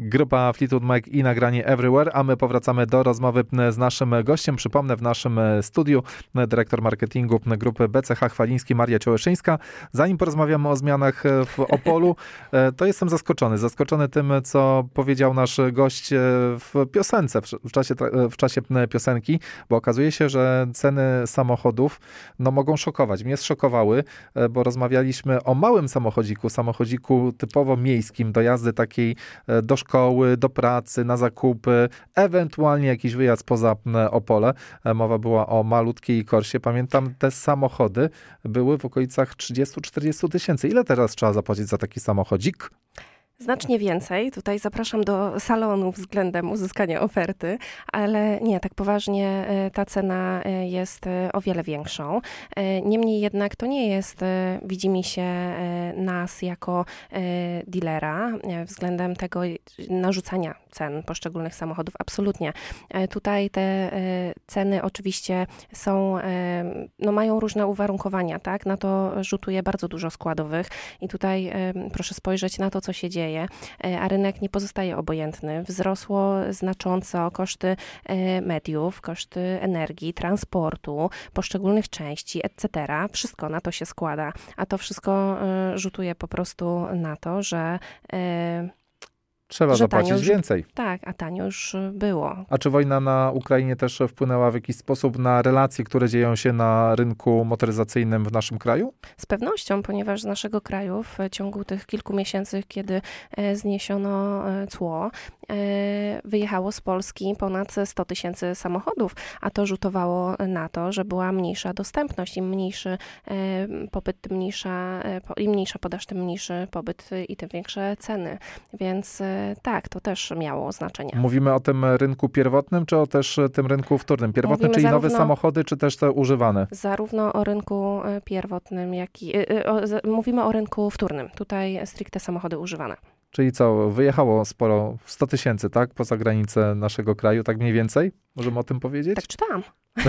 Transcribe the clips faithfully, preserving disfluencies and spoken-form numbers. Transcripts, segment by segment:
Grupa Fleetwood Mac i nagranie Everywhere, a my powracamy do rozmowy z naszym gościem. Przypomnę, w naszym studiu dyrektor marketingu grupy B C H Chwaliński Maria Ciołyszyńska. Zanim porozmawiamy o zmianach w Opolu, to jestem zaskoczony. Zaskoczony tym, co powiedział nasz gość w piosence, w czasie, w czasie piosenki, bo okazuje się, że ceny samochodów no, mogą szokować. Mnie zszokowały, bo rozmawialiśmy o małym samochodziku, samochodziku typowo miejskim, do jazdy takiej do szkoły, do pracy, na zakupy, ewentualnie jakiś wyjazd poza Opole. Mowa była o malutkiej Corsie. Pamiętam, te samochody były w okolicach trzydzieści do czterdziestu tysięcy. Ile teraz trzeba zapłacić za taki samochodzik? Znacznie więcej. Tutaj zapraszam do salonu względem uzyskania oferty, ale nie, tak poważnie ta cena jest o wiele większą. Niemniej jednak to nie jest widzimisię nas jako dealera względem tego narzucania cen poszczególnych samochodów. Absolutnie. Tutaj te ceny oczywiście są, no mają różne uwarunkowania, tak? Na to rzutuje bardzo dużo składowych i tutaj proszę spojrzeć na to, co się dzieje. A rynek nie pozostaje obojętny. Wzrosło znacząco koszty mediów, koszty energii, transportu, poszczególnych części, et cetera. Wszystko na to się składa, a to wszystko rzutuje po prostu na to, że Trzeba zapłacić już, więcej. Tak, a tanio już było. A czy wojna na Ukrainie też wpłynęła w jakiś sposób na relacje, które dzieją się na rynku motoryzacyjnym w naszym kraju? Z pewnością, ponieważ z naszego kraju w ciągu tych kilku miesięcy, kiedy zniesiono cło, wyjechało z Polski ponad sto tysięcy samochodów, a to rzutowało na to, że była mniejsza dostępność. Im mniejszy popyt, tym mniejsza, im mniejsza podaż, tym mniejszy popyt i tym większe ceny. Więc tak, to też miało znaczenie. Mówimy o tym rynku pierwotnym, czy o też tym rynku wtórnym? Pierwotny, Mówimy czyli zarówno, nowe samochody, czy też te używane? Zarówno o rynku pierwotnym, jak i... O, mówimy o rynku wtórnym. Tutaj stricte samochody używane. Czyli co, wyjechało sporo, sto tysięcy, tak? Poza granicę naszego kraju, tak mniej więcej? Możemy o tym powiedzieć? Tak czytałam.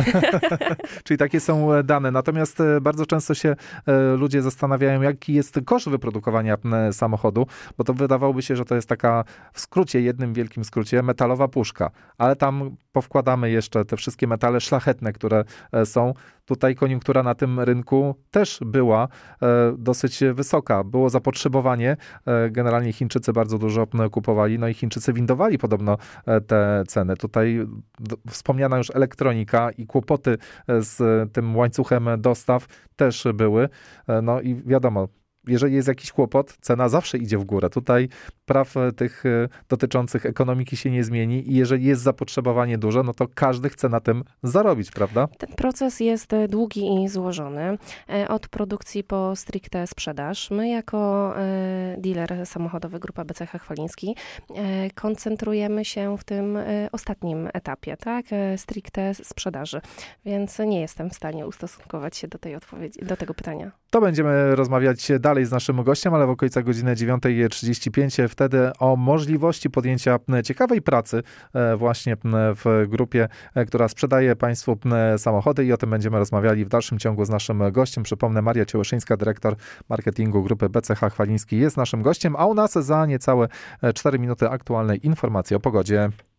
Czyli takie są dane. Natomiast bardzo często się ludzie zastanawiają, jaki jest koszt wyprodukowania samochodu, bo to wydawałoby się, że to jest taka w skrócie, jednym wielkim skrócie, metalowa puszka. Ale tam powkładamy jeszcze te wszystkie metale szlachetne, które są. Tutaj koniunktura na tym rynku też była dosyć wysoka. Było zapotrzebowanie. Generalnie Chińczycy bardzo dużo kupowali, no i Chińczycy windowali podobno te ceny. Tutaj wspomniana już elektronika i kłopoty z tym łańcuchem dostaw też były. No i wiadomo, jeżeli jest jakiś kłopot, cena zawsze idzie w górę. Tutaj praw tych dotyczących ekonomiki się nie zmieni i jeżeli jest zapotrzebowanie duże, no to każdy chce na tym zarobić, prawda? Ten proces jest długi i złożony. Od produkcji po stricte sprzedaż. My jako dealer samochodowy Grupa B C H Chwaliński koncentrujemy się w tym ostatnim etapie, tak? Stricte sprzedaży. Więc nie jestem w stanie ustosunkować się do tej odpowiedzi, do tego pytania. To będziemy rozmawiać dalej z naszym gościem, ale w okolicach godziny dziewiątej trzydzieści pięć wtedy o możliwości podjęcia ciekawej pracy właśnie w grupie, która sprzedaje Państwu samochody i o tym będziemy rozmawiali w dalszym ciągu z naszym gościem. Przypomnę, Maria Ciołyszyńska, dyrektor marketingu grupy B C H Chwaliński jest naszym gościem, a u nas za niecałe cztery minuty aktualnej informacji o pogodzie.